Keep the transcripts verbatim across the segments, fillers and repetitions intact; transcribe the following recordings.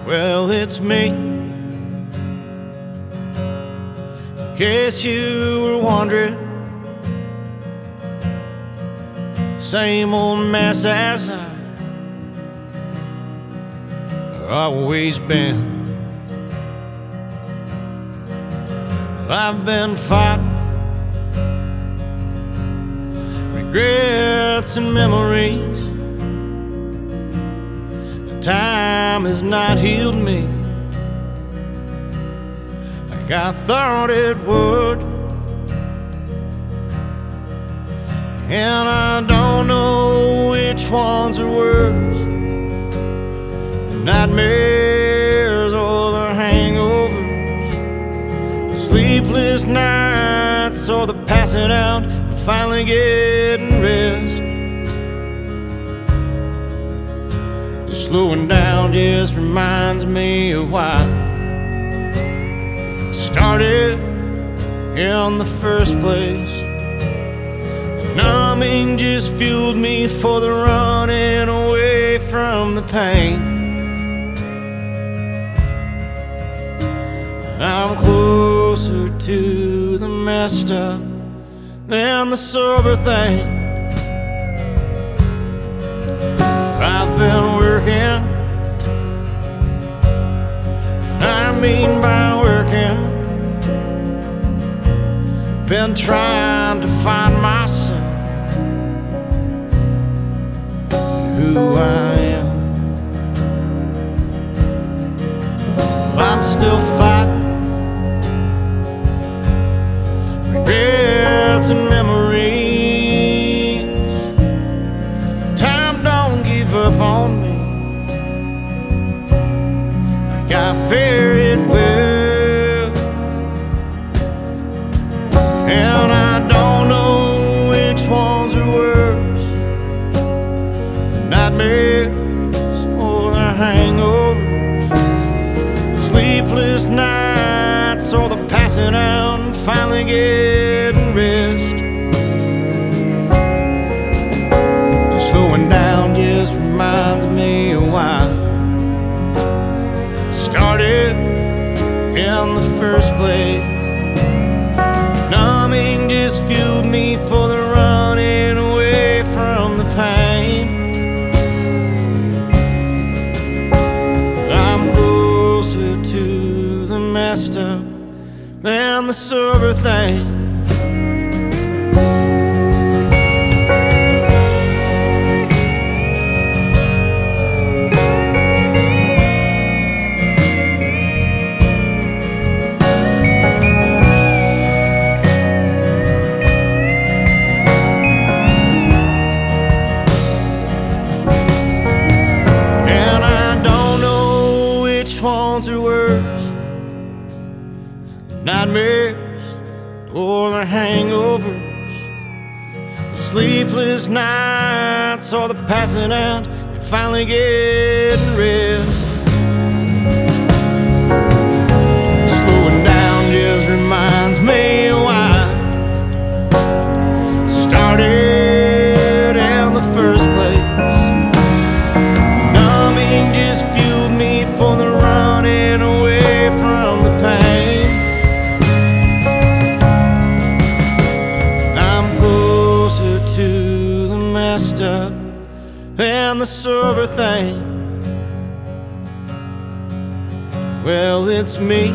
Well, it's me. In case you were wondering, same old mess as I always been. I've been fighting regrets and memories. Time has not healed me like I thought it would, and I don't know which ones are worse, the nightmares or the hangovers, the sleepless nights or the passing out and finally getting rest. Slowing down just reminds me of why I started in the first place. The numbing just fueled me for the running away from the pain. I'm closer to the messed up than the sober thing. I've been working, I mean by working, been trying to find myself, who I am. I'm still fighting regrets and memories. Up on me like I fear it will, and I don't know which ones are worse, the nightmares or the hangovers, the sleepless nights or the passing out and finally getting rest. Slowing down just reminds me of why I started in the first place. Numbing just fueled me for the running away from the pain. I'm closer to the messed up than the sober thing. Ones are worse, the nightmares or the hangovers, the sleepless nights or the passing out and finally getting rest. Slowing down just reminds me why I started in the first place. Numbing just fueled me for the running away from the pain. I'm closer to the messed up than the sober thing. Well, it's me.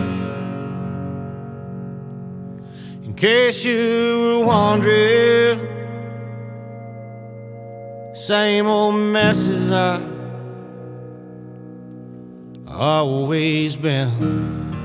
In case you were wondering, same old messes I always been.